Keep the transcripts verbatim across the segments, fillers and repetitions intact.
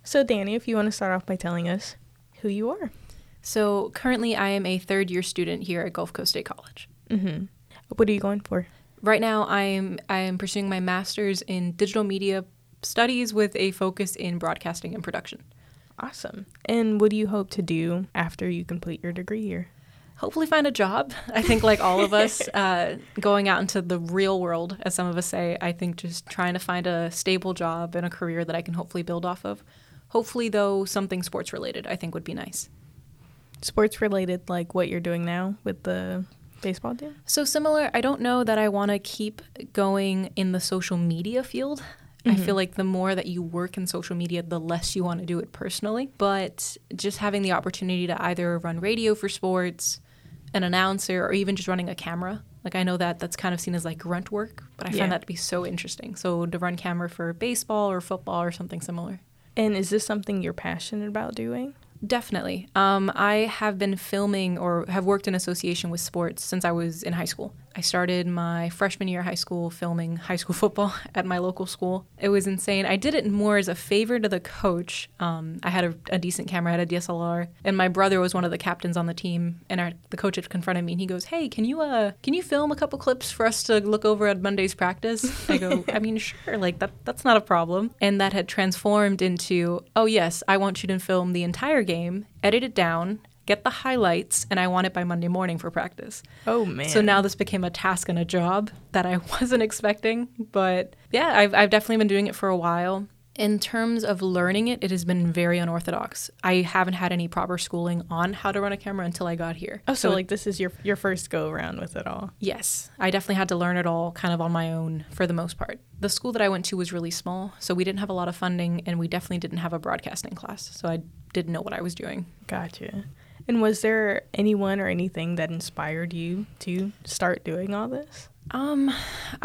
So, Danny, if you want to start off by telling us who you are. So currently I am a third year student here at Gulf Coast State College. Mm-hmm. What are you going for? Right now I am I am pursuing my master's in digital media studies with a focus in broadcasting and production. Awesome. And what do you hope to do after you complete your degree here? Hopefully find a job. I think like all of us, uh, going out into the real world, as some of us say, I think just trying to find a stable job and a career that I can hopefully build off of. Hopefully, though, something sports related I think would be nice. Sports related, like what you're doing now with the baseball team? So similar. I don't know that I want to keep going in the social media field. Mm-hmm. I feel like the more that you work in social media, the less you want to do it personally. But just having the opportunity to either run radio for sports, an announcer, or even just running a camera. Like I know that that's kind of seen as like grunt work, but I yeah. find that to be so interesting. So to run camera for baseball or football or something similar. And is this something you're passionate about doing? Definitely. Um, I have been filming or have worked in association with sports since I was in high school. I started my freshman year of high school filming high school football at my local school. It was insane. I did it more as a favor to the coach. Um, I had a, a decent camera, I had a D S L R, and my brother was one of the captains on the team. And our, the coach had confronted me, and he goes, "Hey, can you uh, can you film a couple clips for us to look over at Monday's practice?" I go, "I mean, sure. Like that that's not a problem." And that had transformed into, "Oh yes, I want you to film the entire game, edit it down, get the highlights, and I want it by Monday morning for practice." Oh, man. So now this became a task and a job that I wasn't expecting. But yeah, I've, I've definitely been doing it for a while. In terms of learning it, it has been very unorthodox. I haven't had any proper schooling on how to run a camera until I got here. Oh, so, so like this is your your first go around with it all? Yes. I definitely had to learn it all kind of on my own for the most part. The school that I went to was really small, so we didn't have a lot of funding, and we definitely didn't have a broadcasting class. So I didn't know what I was doing. Gotcha. And was there anyone or anything that inspired you to start doing all this? Um,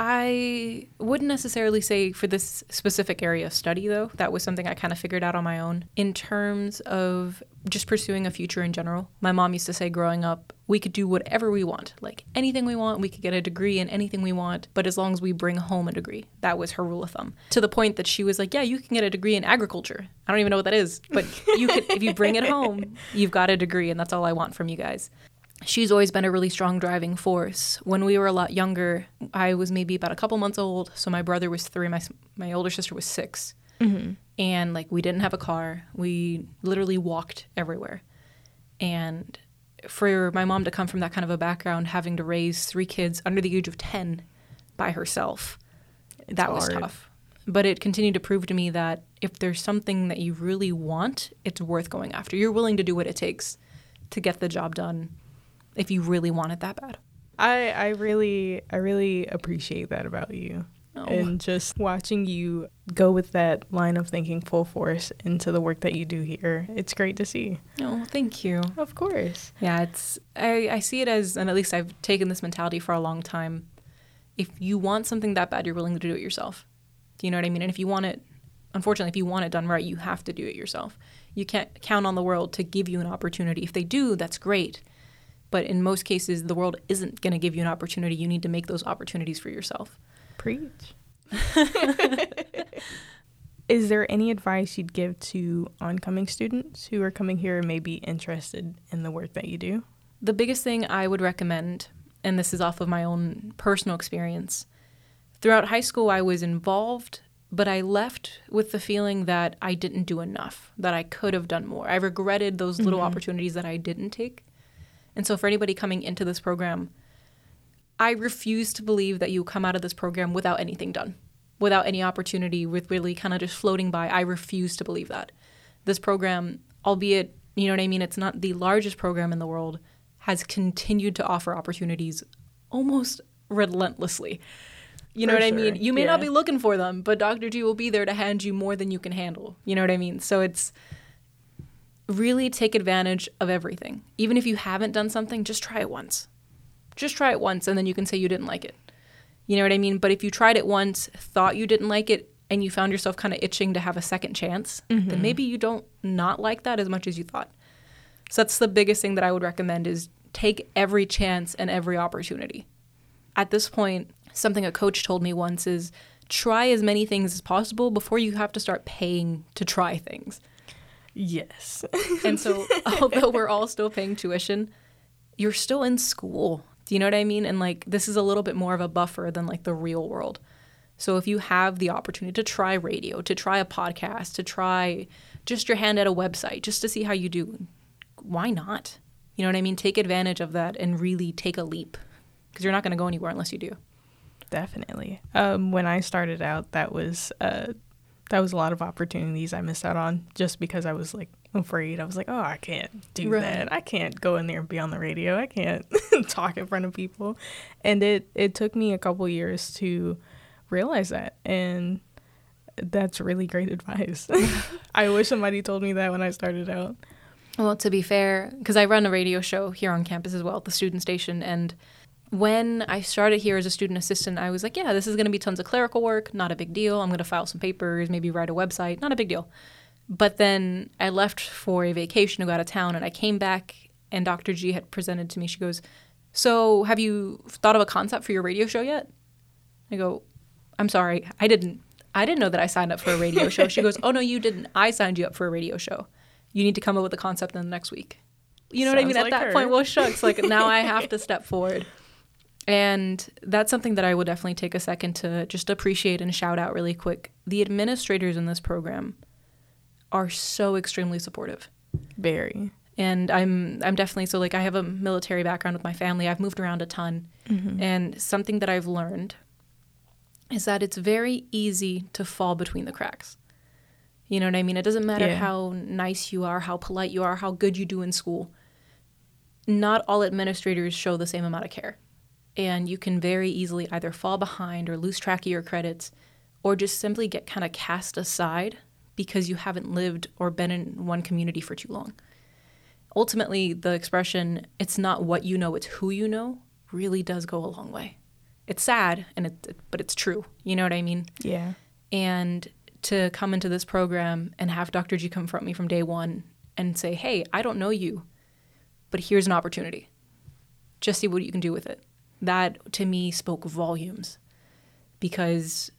I wouldn't necessarily say for this specific area of study, though. That was something I kind of figured out on my own. In terms of just pursuing a future in general, my mom used to say growing up, we could do whatever we want, like anything we want. We could get a degree in anything we want, but as long as we bring home a degree. That was her rule of thumb. To the point that she was like, yeah, you can get a degree in agriculture. I don't even know what that is, but you could, if you bring it home, you've got a degree, and that's all I want from you guys. She's always been a really strong driving force. When we were a lot younger, I was maybe about a couple months old, so my brother was three, my my older sister was six. Mm-hmm. And, like, we didn't have a car. We literally walked everywhere. And for my mom to come from that kind of a background, having to raise three kids under the age of ten by herself, it's that hard. was tough. But it continued to prove to me that if there's something that you really want, it's worth going after. You're willing to do what it takes to get the job done if you really want it that bad. I, I really I really appreciate that about you. Oh. And just watching you go with that line of thinking full force into the work that you do here, it's great to see. Oh, thank you. Of course. Yeah, it's I, I see it as, and at least I've taken this mentality for a long time, if you want something that bad, you're willing to do it yourself. Do you know what I mean? And if you want it, unfortunately, if you want it done right, you have to do it yourself. You can't count on the world to give you an opportunity. If they do, that's great. But in most cases, the world isn't going to give you an opportunity. You need to make those opportunities for yourself. Preach. Is there any advice you'd give to oncoming students who are coming here and may be interested in the work that you do? The biggest thing I would recommend, and this is off of my own personal experience, throughout high school I was involved, but I left with the feeling that I didn't do enough, that I could have done more. I regretted those little mm-hmm. opportunities that I didn't take. And so for anybody coming into this program, I refuse to believe that you come out of this program without anything done, without any opportunity, with really kind of just floating by. I refuse to believe that. This program, albeit, you know what I mean, it's not the largest program in the world, has continued to offer opportunities almost relentlessly. You know For what sure. I mean? You may yeah. not be looking for them, but Doctor G will be there to hand you more than you can handle. You know what I mean? So it's really take advantage of everything. Even if you haven't done something, just try it once. Just try it once, and then you can say you didn't like it. You know what I mean? But if you tried it once, thought you didn't like it, and you found yourself kind of itching to have a second chance, mm-hmm. then maybe you don't not like that as much as you thought. So that's the biggest thing that I would recommend is take every chance and every opportunity. At this point, something a coach told me once is try as many things as possible before you have to start paying to try things. Yes. And so although we're all still paying tuition, you're still in school. Do you know what I mean? And like, this is a little bit more of a buffer than like the real world. So if you have the opportunity to try radio, to try a podcast, to try just your hand at a website, just to see how you do, why not? You know what I mean? Take advantage of that and really take a leap, because you're not going to go anywhere unless you do. Definitely. Um, when I started out, that was uh, that was a lot of opportunities I missed out on just because I was like afraid. I was like, oh, I can't do Right. that. I can't go in there and be on the radio. I can't talk in front of people. And it, it took me a couple years to realize that. And that's really great advice. I wish somebody told me that when I started out. Well, to be fair, because I run a radio show here on campus as well, the student station, and when I started here as a student assistant, I was like, yeah, this is going to be tons of clerical work, not a big deal. I'm going to file some papers, maybe write a website, not a big deal. But then I left for a vacation to go out of town, and I came back, and Doctor G had presented to me. She goes, so have you thought of a concept for your radio show yet? I go, I'm sorry, I didn't. I didn't know that I signed up for a radio show. She goes, oh, no, you didn't. I signed you up for a radio show. You need to come up with a concept in the next week. You know Sounds what I mean? like At that her. point, well, shucks, like now I have to step forward. And that's something that I would definitely take a second to just appreciate and shout out really quick. The administrators in this program are so extremely supportive. Very. And I'm I'm definitely, so like I have a military background with my family. I've moved around a ton. Mm-hmm. And something that I've learned is that it's very easy to fall between the cracks. You know what I mean? It doesn't matter Yeah. how nice you are, how polite you are, how good you do in school. Not all administrators show the same amount of care. And you can very easily either fall behind or lose track of your credits, or just simply get kind of cast aside because you haven't lived or been in one community for too long. Ultimately, the expression, it's not what you know, it's who you know, really does go a long way. It's sad, and it, but it's true. You know what I mean? Yeah. And to come into this program and have Doctor G confront me from day one and say, hey, I don't know you, but here's an opportunity. Just see what you can do with it. That, to me, spoke volumes, because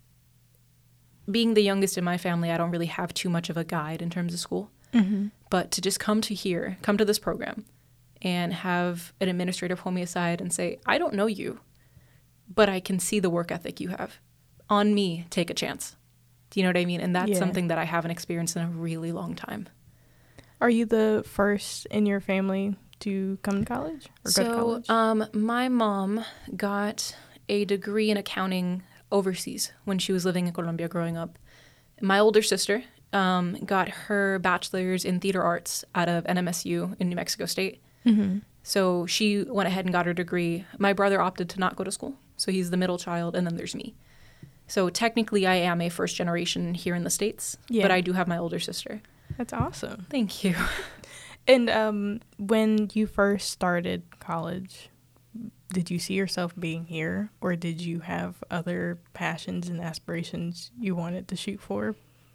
being the youngest in my family, I don't really have too much of a guide in terms of school. Mm-hmm. But to just come to here, come to this program, and have an administrator pull me aside and say, I don't know you, but I can see the work ethic you have. On me, take a chance. Do you know what I mean? And that's Yeah. something that I haven't experienced in a really long time. Are you the first in your family to come to college or so, go to college? um, my mom got a degree in accounting overseas when she was living in Colombia growing up. My older sister um, got her bachelor's in theater arts out of N M S U in New Mexico State. Mm-hmm. So she went ahead and got her degree. My brother opted to not go to school, so he's the middle child, and then there's me. So technically, I am a first generation here in the States, Yeah. but I do have my older sister. That's awesome. Thank you. And um, when you first started college, did you see yourself being here, or did you have other passions and aspirations you wanted to shoot for?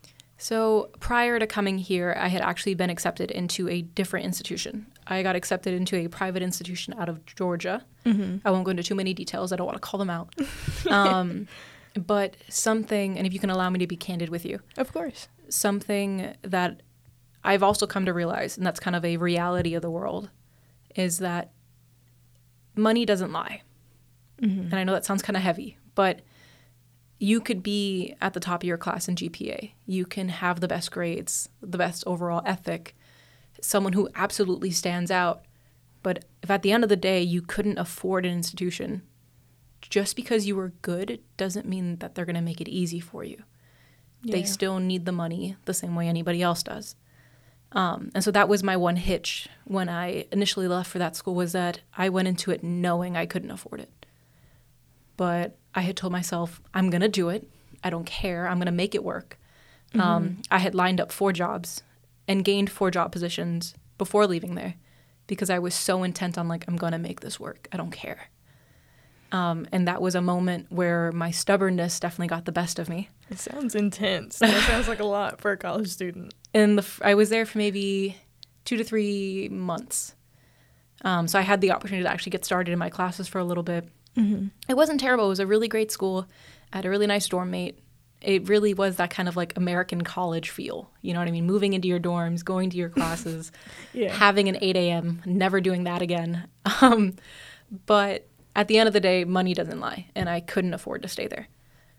So prior to coming here, I had actually been accepted into a different institution. I got accepted into a private institution out of Georgia. Mm-hmm. I won't go into too many details. I don't want to call them out. Um, but something, and if you can allow me to be candid with you, Of course. something that I've also come to realize, and that's kind of a reality of the world, is that money doesn't lie. Mm-hmm. And I know that sounds kind of heavy, but you could be at the top of your class in G P A. You can have the best grades, the best overall ethic, someone who absolutely stands out. But if at the end of the day you couldn't afford an institution, just because you were good, it doesn't mean that they're going to make it easy for you. They Yeah. still need the money the same way anybody else does. Um, and so that was my one hitch when I initially left for that school, was that I went into it knowing I couldn't afford it. But I had told myself, I'm going to do it. I don't care. I'm going to make it work. Mm-hmm. Um, I had lined up four jobs and gained four job positions before leaving there because I was so intent on, like, I'm going to make this work. I don't care. Um, and that was a moment where my stubbornness definitely got the best of me. It sounds intense. That sounds like a lot for a college student. And the, f- I was there for maybe two to three months. Um, so I had the opportunity to actually get started in my classes for a little bit. Mm-hmm. It wasn't terrible. It was a really great school. I had a really nice dorm mate. it really was that kind of like American college feel. You know what I mean? Moving into your dorms, going to your classes, Yeah. having an eight a.m., never doing that again. Um, but at the end of the day, money doesn't lie, and I couldn't afford to stay there.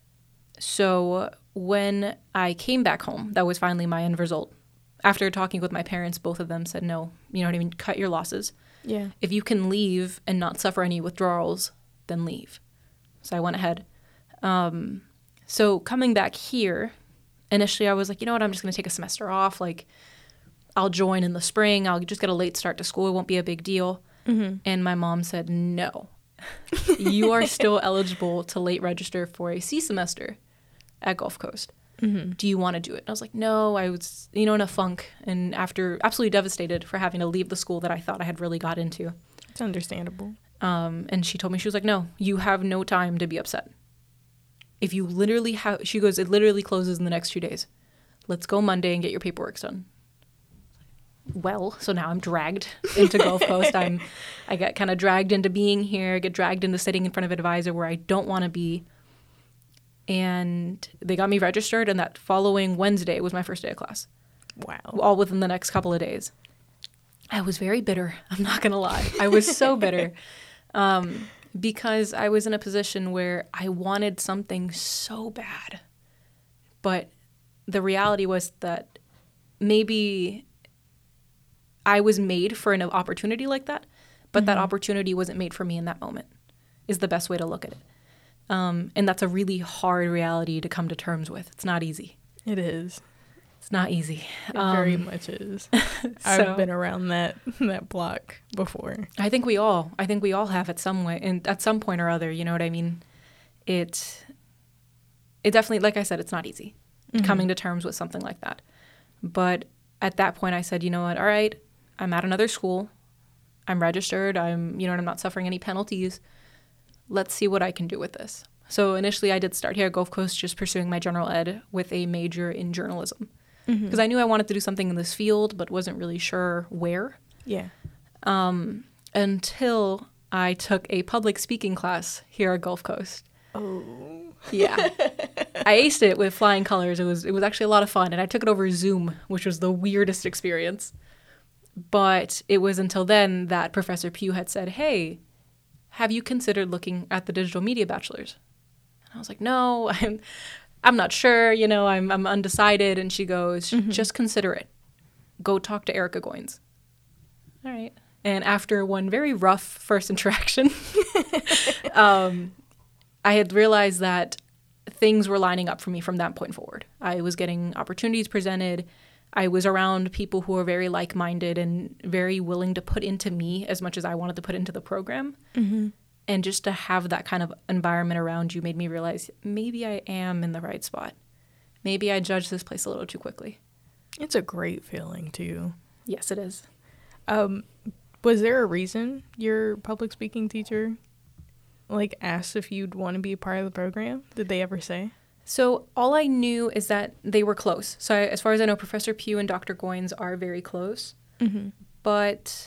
So when I came back home, that was finally my end result. After talking with my parents, both of them said, no, you know what I mean? Cut your losses. Yeah. If you can leave and not suffer any withdrawals, then leave. So I went ahead. Um, so coming back here, initially I was like, you know what, I'm just going to take a semester off. Like, I'll join in the spring. I'll just get a late start to school. It won't be a big deal. Mm-hmm. And my mom said, no, you are still eligible to late register for a C semester at Gulf Coast. Mm-hmm. Do you want to do it? And I was like, no, I was, you know, in a funk and after absolutely devastated for having to leave the school that I thought I had really got into. It's understandable. Um, and she told me, she was like, no, you have no time to be upset. If you literally have, she goes, it literally closes in the next two days. Let's go Monday and get your paperwork done. Well, so now I'm dragged into Gulf Coast. I'm, I get kind of dragged into being here, get dragged into sitting in front of an advisor where I don't want to be. And they got me registered, and that following Wednesday was my first day of class. Wow. All within the next couple of days. I was very bitter. I'm not going to lie. I was so bitter um, because I was in a position where I wanted something so bad. But the reality was that maybe I was made for an opportunity like that, but mm-hmm. that opportunity wasn't made for me in that moment, is the best way to look at it. Um, and that's a really hard reality to come to terms with. It's not easy. It is. It's not easy. It um, very much is. so, I've been around that that block before. I think we all, I think we all have at some way, and at some point or other, you know what I mean? It, it definitely, like I said, it's not easy mm-hmm. coming to terms with something like that. But at that point I said, you know what, all right, I'm at another school. I'm registered. I'm, you know, I'm not suffering any penalties. Let's see what I can do with this. So initially I did start here at Gulf Coast just pursuing my general ed with a major in journalism. Because mm-hmm. I knew I wanted to do something in this field, but wasn't really sure where. Yeah. Um, until I took a public speaking class here at Gulf Coast. Oh. Yeah. I aced it with flying colors. It was it was actually a lot of fun. And I took it over Zoom, which was the weirdest experience. But it was until then that Professor Pugh had said, hey, have you considered looking at the digital media bachelor's? And I was like, no, I'm I'm not sure, you know, I'm I'm undecided. And she goes, mm-hmm. just consider it. Go talk to Erica Goins. All right. And after one very rough first interaction, um, I had realized that things were lining up for me from that point forward. I was getting opportunities presented. I was around people who were very like-minded and very willing to put into me as much as I wanted to put into the program. Mm-hmm. And just to have that kind of environment around you made me realize maybe I am in the right spot. Maybe I judged this place a little too quickly. It's a great feeling, too. Yes, it is. Um, was there a reason your public speaking teacher, like, asked if you'd want to be a part of the program? Did they ever say? So all I knew is that they were close. So I, as far as I know, Professor Pugh and Doctor Goins are very close. Mm-hmm. But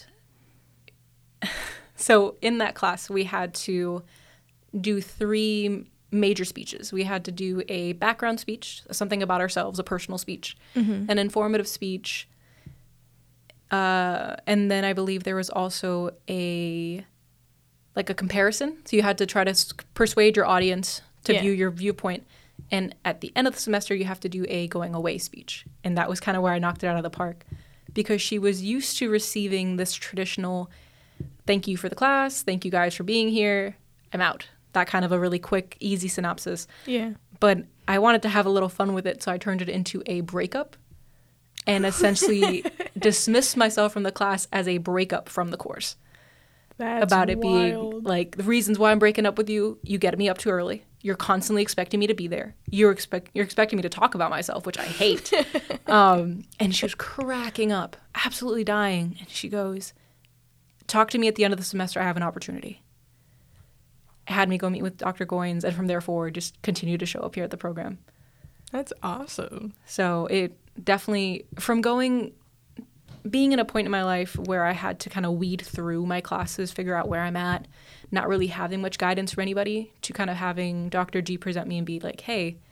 so in that class, we had to do three major speeches. We had to do a background speech, something about ourselves, a personal speech, mm-hmm. an informative speech. Uh, and then I believe there was also a, like a comparison. So you had to try to s- persuade your audience to yeah. view your viewpoint. And at the end of the semester, you have to do a going away speech. And that was kind of where I knocked it out of the park, because she was used to receiving this traditional, thank you for the class, thank you guys for being here, I'm out. That kind of a really quick, easy synopsis. Yeah. But I wanted to have a little fun with it, so I turned it into a breakup and essentially dismissed myself from the class as a breakup from the course. That's about it wild. being like, the reasons why I'm breaking up with you, you get me up too early. You're constantly expecting me to be there. You're expect you're expecting me to talk about myself, which I hate. um, and she was cracking up, absolutely dying. And she goes, talk to me at the end of the semester. I have an opportunity. Had me go meet with Doctor Goins, and from there forward, just continue to show up here at the program. That's awesome. So it definitely, from going, being in a point in my life where I had to kind of weed through my classes, figure out where I'm at, not really having much guidance from anybody, to kind of having Doctor G present me and be like, hey,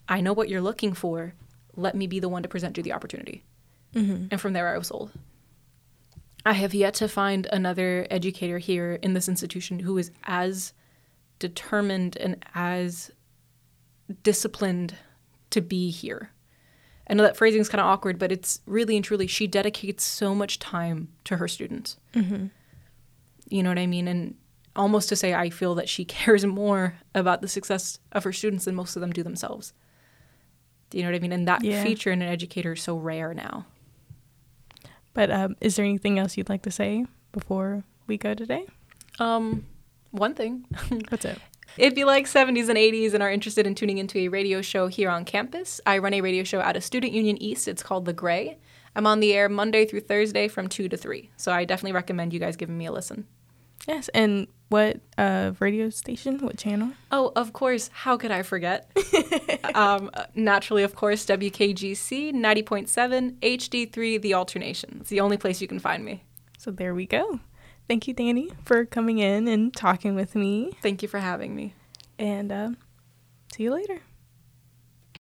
I know what you're looking for. Let me be the one to present you the opportunity. Mm-hmm. And from there, I was sold. I have yet to find another educator here in this institution who is as determined and as disciplined to be here. I know that phrasing is kind of awkward, but it's really and truly, she dedicates so much time to her students. Mm-hmm. You know what I mean? And almost to say I feel that she cares more about the success of her students than most of them do themselves. Do you know what I mean? And that Yeah. feature in an educator is so rare now. But um, is there anything else you'd like to say before we go today? Um, one thing. What's it? If you like seventies and eighties and are interested in tuning into a radio show here on campus, I run a radio show out of Student Union East. It's called The Gray. I'm on the air Monday through Thursday from two to three. So I definitely recommend you guys giving me a listen. Yes, and what uh, radio station? What channel? Oh, of course. How could I forget? um, naturally, of course, W K G C ninety point seven, H D three, The Alternation. It's the only place you can find me. So there we go. Thank you, Danny, for coming in and talking with me. Thank you for having me. And uh, see you later.